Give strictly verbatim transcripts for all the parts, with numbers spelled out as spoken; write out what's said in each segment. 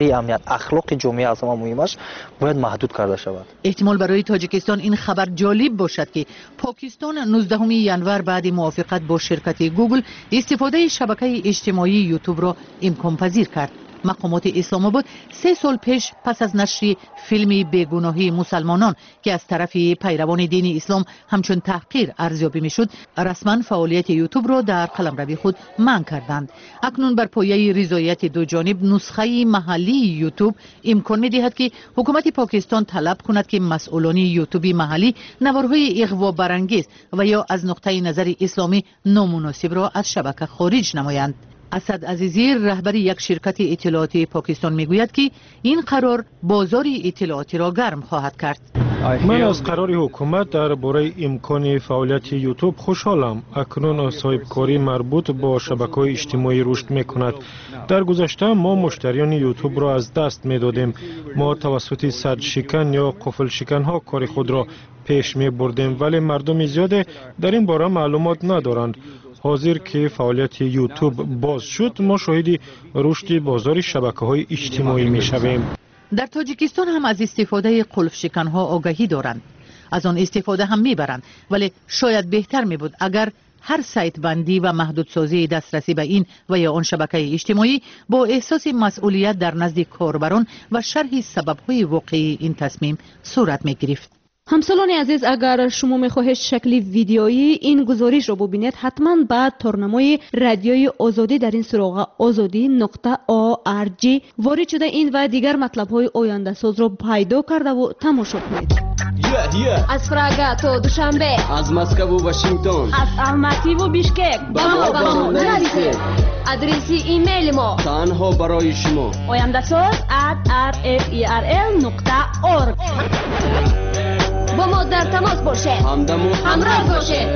امنیت اخلاق جامعه از همه مهمش باید محدود کرده شود. احتمال برای تاجیکستان این خبر جالب باشد که پاکستان نوزدهم ژانویه بعد موافقت با شرکت گوگل استفاده شبکه اجتماعی یوتیوب را امکان پذیر کرد. مقامات اسلام آباد سه سال پیش پس از نشر فیلم بیگناهی مسلمانان که از طرف پیروان دین اسلام همچون تحقیر ارزیابی میشد، رسما فعالیت یوتیوب را در قلمرو خود منع کردند. اکنون بر پایه رضایت دو جانب نسخه محلی یوتیوب امکان می‌دهد که حکومت پاکستان طلب کند که مسئولان یوتیوب محلی نوارهای اغوا برانگیز و یا از نقطه نظر اسلامی نامناسب را از شبکه خارج نمایند. اسد عزیزی رهبر یک شرکت اطلاعاتی پاکستان میگوید که این قرار بازار اطلاعاتی را گرم خواهد کرد. من از قرار حکومت درباره امکان فعالیت یوتیوب خوشحالم. اکنون صاحبکاری مربوط با شبکه‌های اجتماعی رشد میکند. در گذشته ما مشتریان یوتیوب را از دست میدادیم. ما توسط صد شکن یا قفل شکن ها کار خود را پیش می بردیم، ولی مردم زیاد در این باره معلومات ندارند. حاضر که فعالیت یوتیوب باز شد، ما شاهد رشد بازار شبکه‌های اجتماعی می‌شویم. در تاجیکستان هم از استفاده قلف شکن‌ها آگاهی دارند. از آن استفاده هم می‌برند، ولی شاید بهتر می‌بود اگر هر سایت بندی و محدودسازی دسترسی به این و یا آن شبکه اجتماعی با احساس مسئولیت در نزد کاربران و شرح سبب‌های واقعی این تصمیم صورت می‌گرفت. همسالان عزیز، اگر شما میخواهید شکلی ویدیویی این گزارش را ببینید، حتما بعد تارنمای رادیوی آزادی در این سراغ آزادی نقطه آ ار جی وارد شده این و دیگر مطلب‌های آینده ساز را پیدا کرده و تماشا کنید. yeah, yeah. از پراگ تا دوشنبه، از مسکو و واشنگتن، از الماتی و بیشکک، با ما با ما نرسید. ادرس ایمیل ما تنها برای شما آینده ساز ات ار اف ای ار ال نقطه اورگ. با ما در تماس باشه، همدم و همراه باشه.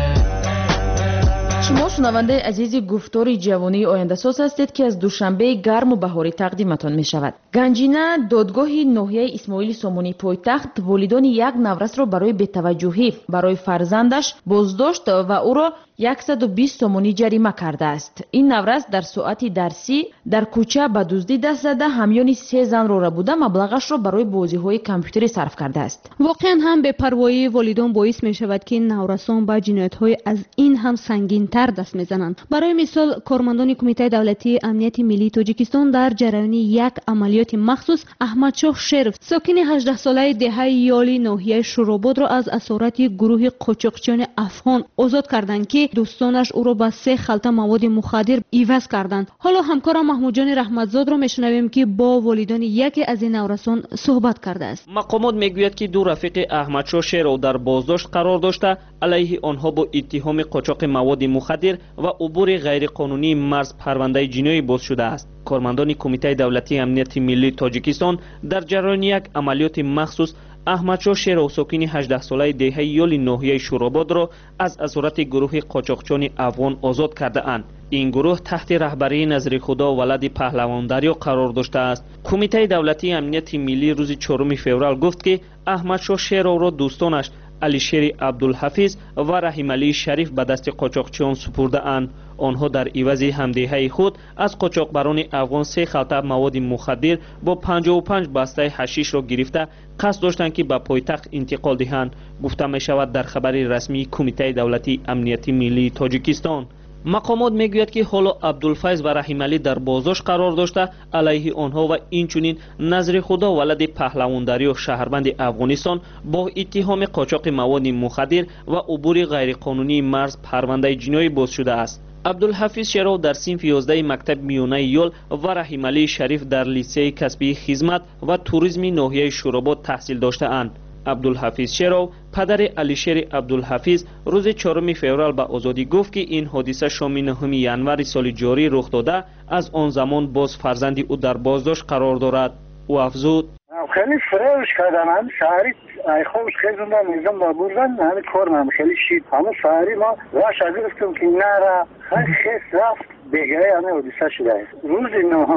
شما شنونده عزیز گفتار جوانی آینده ساز هستید که از دوشنبه گرم و بهاری تقدیمتان می شود. گنجینه دادگاه ناحیه اسماعیل سامانی پایتخت والدان یک نورس را برای بی‌توجهی برای فرزندش بازداشت و او را صد و بیست سامانی جریمه کرده است. این نورس در ساعت درسی در کوچه به دزدی دست زده همیان سه زن را بوده مبلغش را برای بازی‌های کامپیوتری صرف کرده است. واقعا هم بی‌پروایی والدان باعث می شود که نورسان به جنایت‌های از این هم سنگین‌تر دست می‌زنند. برای مثال کارمندان کمیته دولتی امنیت ملی تاجیکستان در جریان یک عملیات مخصوص احمدشاه شرف ساکن هجده ساله دهه یالی ناحیه شوراباد را از اسارت گروه قاچاقچیان افغان آزاد کردند که دوستانش او را با سه خلطه مواد مخدر عوض کردند. حالا همکارم محمود جان رحمتزاد را میشنویم که با والدان یکی از این نورسان صحبت کرده است. مقامات میگوید که دو رفیق احمدشاه شیرو در بازداشت قرار داشته علیه آنها با اتهام قاچاق مواد مخدر و عبور غیر قانونی مرز پرونده جنایی باز شده است. کارمندان کمیته دولتی امنیت ملی تاجیکستان در جریان یک عملیات مخصوص احمدشاه شیرو ساکن هجده ساله دهه یالی ناحیه شوراباد را از اسارت گروه قاچاقچیان افغان آزاد کرده اند. این گروه تحت رهبری نظری خدا ولد پهلواندریو قرار داشته است. کمیته دولتی امنیت ملی روز چهارم فوریه گفت که احمدشاه شیرو را دوستانش علیشیر عبدالحفیظ و رحیم علی شریف به دست قاچاقچیان سپرده اند. آنها در عوض همدهی خود از قاچاقبران افغان سه خلطه مواد مخدر با پنجاه و پنج بسته حشیش را گرفته قصد داشتند که به پایتخت انتقال دهند. گفته می شود در خبر رسمی کمیته دولتی امنیت ملی تاجیکستان. مقامات میگوید که حالا عبدالفیض و رحیم علی در بازداشت قرار داشته علیه آنها و اینچنین نظر خدا ولد پهلواندری و شهروند افغانستان با اتهام قاچاق مواد مخدر و عبور غیرقانونی مرز پرونده جنایی باز شده است. عبدالحفیظ شیرو در صنف یازده مکتب میانه یال و رحیم علی شریف در لیسه کسبی خدمت و توریسم ناحیه شوراباد تحصیل داشته اند. عبدالحفیظ شیرو پدر علیشیر عبدالحفیظ روز چهارم فوریه به آزادی گفت که این حادثه شام نهم ژانویه سال جاری رخ داده از آن زمان باز فرزند او در بازداشت قرار دارد. او افزود خیلی فرارش کردم، هم شهری خوش خیزوندم میزم با بردن همه کارم خیلی شید همه شهری ما راش گفتم که نره خیلی خیلی رفت بگه همه حادثه شده است. روز نهم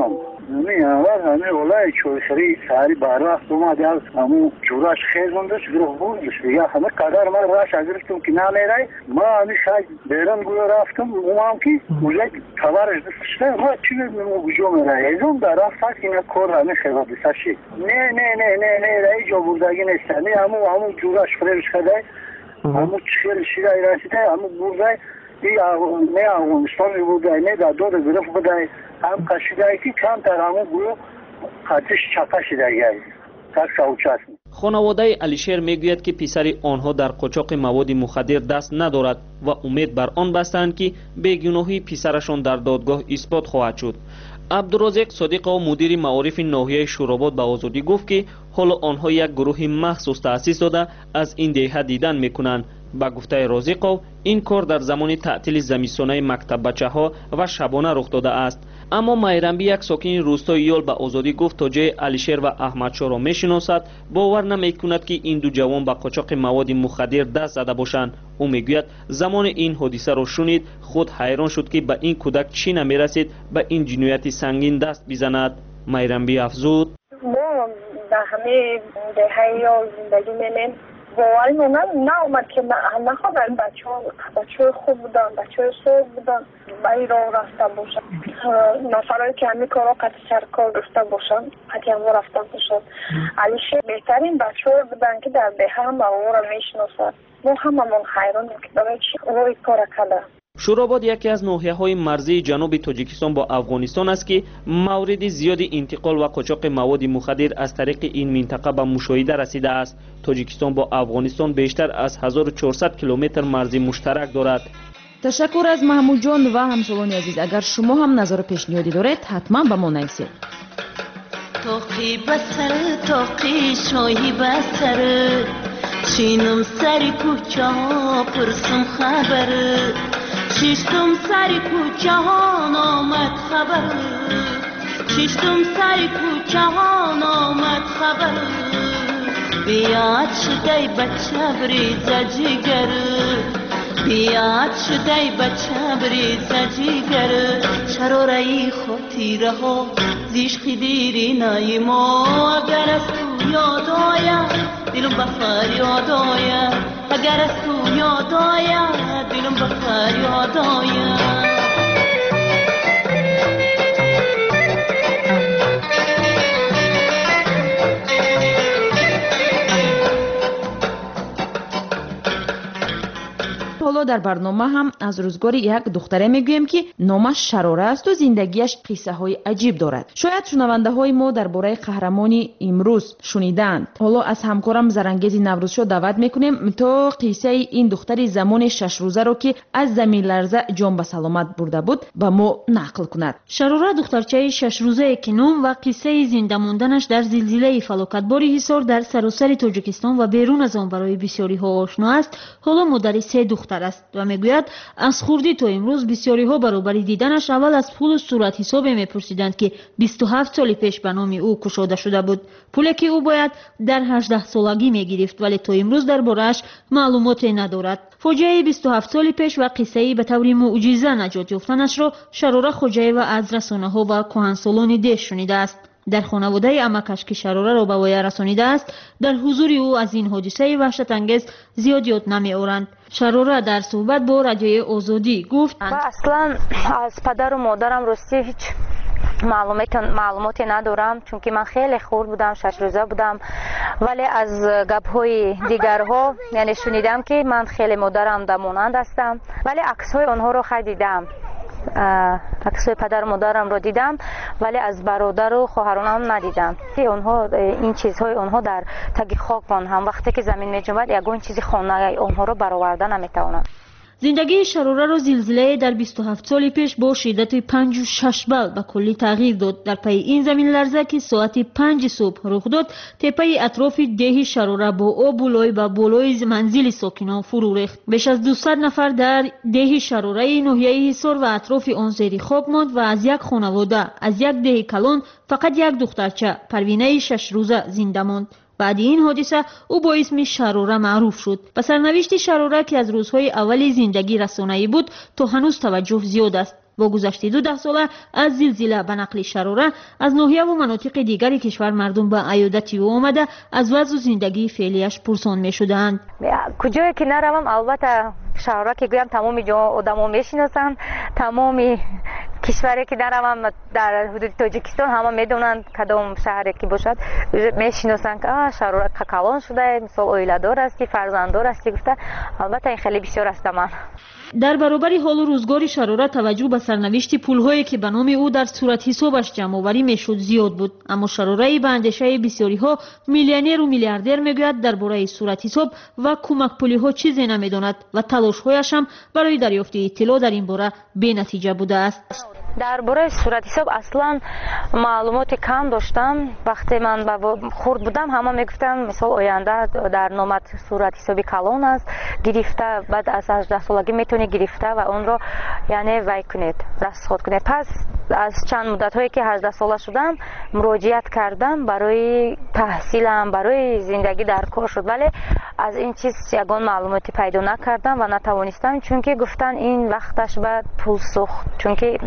می اول همه اولای چویخری ساری بارا اومد از همون جوراش خیزوندش گروه بودش دیگه همه قدر من راش ازرستم که نمیره ما همیشه بیرون گویا رفتم اومم که اوزه تبارش دستشته ما چی میمون گوجو میره ایزون در رفت که اینا کار همه خیلی بساشی نه نه نه نه نه رای جا بردگی نیسته نه همون همون جوراش خریش کده همون چخیر شیره رسیده همون برده ای نه افغانستان بوده نه در دور گرفت بوده هم کشیده که کم تر همون گویا خطش چپا شده گیه tak současný. خانواده علیشیر میگوید که پسر آنها در قاچاق مواد مخدر دست ندارد و امید بر آن بستند که بیگناهی پسرشان در دادگاه اثبات خواهد شد. عبدالرزاق صادق و مدیر معارف ناحیه شوراباد به آزادی گفت که حالا آنها یک گروه مخصوص تأسیس داده از این دهه دیدن میکنند. با گفته رازقو این کار در زمان تعطیل زمستانه مکتب بچه ها و شبانه رخ داده است. اما مایرنبی یک ساکن روستای یول به آزادی گفت تا جای علیشیر و احمدشاه را میشناسد باور نمیکند که این دو جوان به قاچاق مواد مخدر دست زده باشند. او میگوید زمان این حادثه را شنید خود حیران شد که به این کودک چی نمیرسید به این جنایت سنگین دست بزند. مایرنبی افزود ما در همه دهه یول زندگی می‌کنیم باوری مومن نه اومد که نخواهد بچه ها بچه های خوب بودن بچه های صوب بودن بایی را رفته باشن نفرهایی که همی کارا قطع سرکار رفته باشن قطعی هم رفته باشن علیشه بهترین بچه های بودن که در دهه هم او را میشناسد ما هممون حیرانیم که برای چی او کار کرده. شوراباد یکی از ناحیه‌های مرزی جنوب تاجیکستان با افغانستان است که مورد زیاد انتقال و قاچاق مواد مخدر از طریق این منطقه به مشاهده رسیده است. تاجیکستان با افغانستان بیشتر از هزار و چهارصد کیلومتر مرزی مشترک دارد. تشکر از محمود جان و همسالان عزیز. اگر شما هم نظر پیشنهادی دارید حتما به ما نویسید. توقی بسر توقی شوی بسر چینم سری کوچه ها پرسم خبر چشتم سری کوچه ها نامد خبر چشتم سری کوچه ها نامد خبر بیاد شدی بچه بریزه جگر بیاد شدی بچه بریزه جگر شرارهی خاطیره ها زیش خیدیری نای ما اگر از تو یاد آید دلم بخار یاد آید اگر از تو یاد آید دلم بخار یاد آید. حالا در برنامه هم از روزگار یک دختره میگویم که نامش شراره است و زندگیش قصه های عجیب دارد. شاید شنونده های ما درباره قهرمانی امروز شنیدند. حالا از همکارم زرنگیز نوروزشو دعوت میکنیم تا قصه این دختر زمان شش روزه رو که از زمین لرزه جان به سلامت برده بود به ما نقل کند. شراره دخترچه شش روزه که نام و قصه زنده ماندنش در زلزله فلاکتبار حصار در سراسر تاجیکستان و بیرون از آن برای بسیاری ها آشنا است. حالا مادر سه دختر است و میگوید از خوردی تا امروز بسیاری ها برابری دیدنش اول از پول و صورت حساب میپرسیدند که بیست و هفت سال پیش به نام او گشوده شده بود. پولی که او باید در هجده سالگی میگرفت ولی تا امروز درباره‌اش معلوماتی ندارد. فاجعه بیست و هفت سال پیش و قصه به طور معجزه نجات یافتنش را شراره خوجه و از رسانه‌ها و کهنسالان ده شنیده است. در خانواده عمکش که شراره را به وی رسانیده است در حضور او از این حادثه وحشت انگیز زیاد یاد نمی آورند. شراره در صحبت با رادیوی آزادی گفت من اصلا از پدر و مادرم راستی هیچ معلومات معلوماتی ندارم چون که من خیلی خورد بودم شش روزه بودم ولی از گپ‌های دیگرها یعنی شنیدم که من خیلی مادرم دمانند هستم ولی عکس‌های آنها رو خیلی دیدم عکس‌های پدر و مادرم رو دیدم ولی از برادر و خواهرانم ندیدم. اونها این چیزهای اونها در تگ خاک هم وقتی که زمین می‌جنبد یگان چیزی خانه اونها رو برآورده نمی‌توانم. زندگی شراره را زلزله در بیست و هفت سال پیش با شدت پنج و شش بال به کلی تغییر داد. در پی این زمین لرزه که ساعت پنج صبح رخ داد تپه اطراف ده شراره با آب بالای و بالای منزل ساکنان فرو ریخت. بیش از دویست نفر در ده شراره ناحیه حصار و اطراف آن زیر خاک ماند و از یک خانواده از یک ده کلان فقط یک دخترچه پروینه شش روزه زنده ماند. بعد این حادثه او با اسم شراره معروف شد. به سرنوشت شراره که از روزهای اول زندگی رسانه‌ای بود تا هنوز توجه زیاد است. با گذشت دو ده ساله از زلزله به نقل شراره از ناحیه و مناطق دیگری کشور مردم به عیادت او آمده از وضع و زندگی فعلیش پرسان می شدند. کجایی که نروم البته شراره که گویم تمام جا آدمو میشناسن، تمام کشوری که نروم در حدود تاجیکستان همه میدونن کدام شهری که باشد میشناسن که شراره کلان شده، مثلا اویله‌دار هستی، فرزنددار هستی گفته. البته این خیلی بسیار است. من در برابر حال و روزگار شراره توجه به سرنوشت پول‌هایی که به نام او در صورت حسابش جمع‌آوری میشد زیاد بود، اما شراره به اندیشه بسیاری‌ها میلیونر و میلیاردر میگوید درباره صورت حساب و کمک پولی‌ها چیزی نمیداند و تلاش‌هایش هم برای دریافت اطلاع در این باره بی‌نتیجه بوده است. درباره صورت حساب اصلا معلومات کم داشتم. وقتی من خرد بودم همه میگفتن مثلا آینده در نامت صورت حسابی کلان است، گرفته بعد از هجده سالگی میتونی گرفته و اون رو یعنی وی کنید، رصد کنید. پس از چند مدت هایی که هجده ساله شدم مراجعت کردم برای تحصیلم، برای زندگی در کار شد، ولی از این چیز یگان معلوماتی پیدا نکردم و نتوانستم، چون که گفتن این وقتش بعد پول سوخت، چون که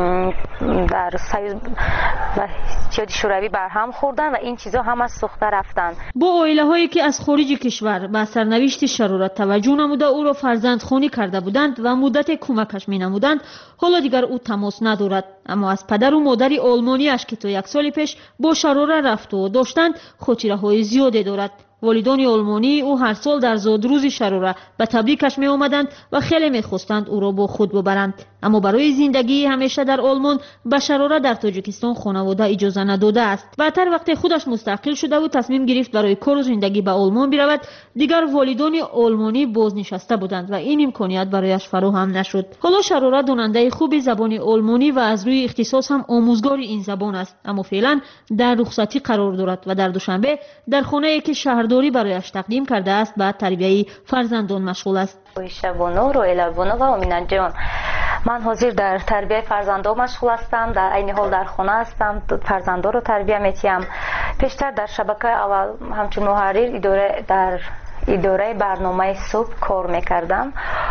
در سیاست و اتحاد شوروی برهم خوردن و این چیزا همه سوخته رفتن. با عائله هایی که از خارج کشور به سرنوشت شراره توجه نموده او را فرزندخوانی کرده بودند و مدت کمکش می نمودند، حالا دیگر او تماس ندارد. اما از پدر و مادر آلمانیش که تا یک سال پیش با شراره رفت و داشتند خاطره های زیادی دارد. والدان آلمانی او هر سال در زادروز شراره به تبریکش می آمدند و خیلی می خواستند او را با خود ببرند، اما برای زندگی همیشه در آلمان به شراره در تاجیکستان خانواده اجازه نداده است. بعدتر وقتی خودش مستقل شده و تصمیم گرفت برای کار و زندگی به آلمان برود، دیگر والدان آلمانی بازنشسته بودند و این امکانیت برایش فراهم نشد. حالا شراره داننده خوب زبان آلمانی و از روی اختصاص هم آموزگار این زبان است، اما فعلا در رخصتی قرار دارد و در دوشنبه در خانه‌ای که شهرداری برایش تقدیم کرده است به تربیت فرزندان مشغول است. شبانو رو البانو و امینان جان، من حاضر در تربیت فرزندان مشغول هستم، در عین حال در خانه هستم، فرزندان رو تربیت میتیم. پیشتر در شبکه اول همچون محرر اداره در اداره برنامه صبح کار میکردم.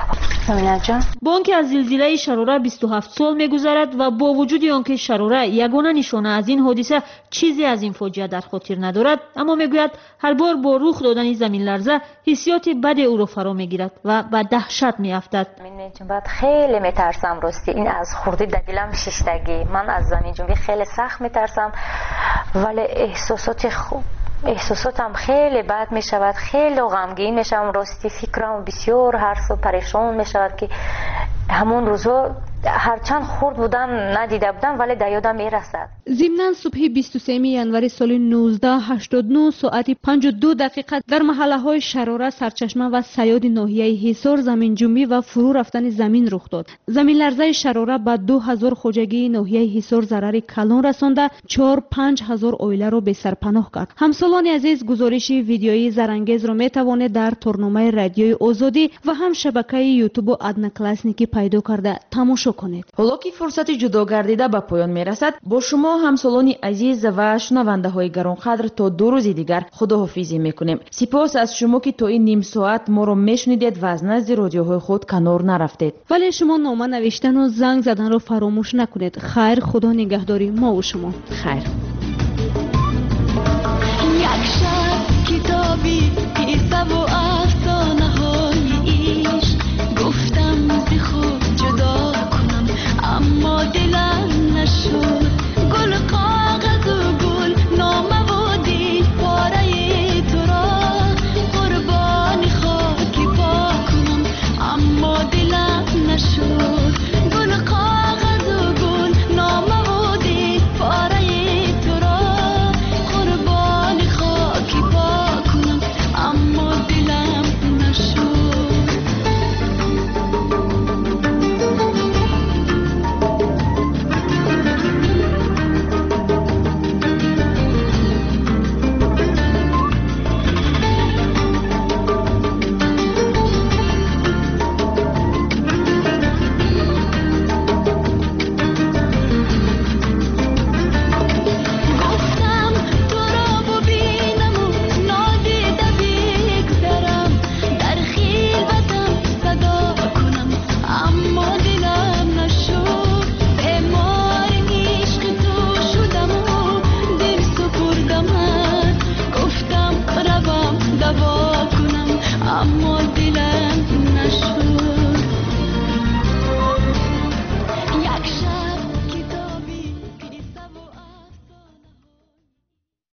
با آنکه از زلزله شراره بیست و هفت سال میگذرد و با وجود آنکه شراره یگانه نشانه از این حادثه چیزی از این فاجعه در خاطر ندارد، اما میگوید هر بار با رخ دادن زمین لرزه حسیات بد او را فرا میگیرد و به دهشت میافتد. من بعد خیلی میترسم، راستی این از خوردی در دلم شیشتگی. من از زمین جنبی خیلی سخت میترسم، ولی احساسات خوب احساساتم خیلی بد می شود، خیلی غمگین می شدم. راستی فکرم بسیار هر سو پریشان می شود که همون روزا هرچند خورد بودم ندیده بودم ولی در یادم می رسد. ضمناً صبح بیست و سوم ژانویه سال نوزده هشتاد و نه ساعت پنجاه و دو دقیقه در محله های شراره، سرچشمه و سیاد ناحیه حصار زمین جنبی و فرو رفتن زمین رخ داد. زمین لرزه شراره به دو هزار خواجگی ناحیه حصار ضرر کلان رسانده، چهار پنج هزار عائله را به سرپناه کرد. همسالان عزیز گزارش ویدیویی زرانگیز را می توانید در تورنمه رادیوی آزادی و هم شبکه یوتیوب و ادنا کلاسنیکی پیدا کرده تماشا کنید. حالا که فرصت جدا گردیده به پایان می رسد، با شما همسالان عزیز و شنونده های گرانقدر تا دو روز دیگر خداحافظی می کنیم. سپاس از شما که تا این نیم ساعت ما را می شنیدید و از نزد رادیوهای خود کنار نرفتید. ولی شما نامه نوشتن و زنگ زدن را فراموش نکنید. خیر، خدا نگهداری ما و شما. خیر.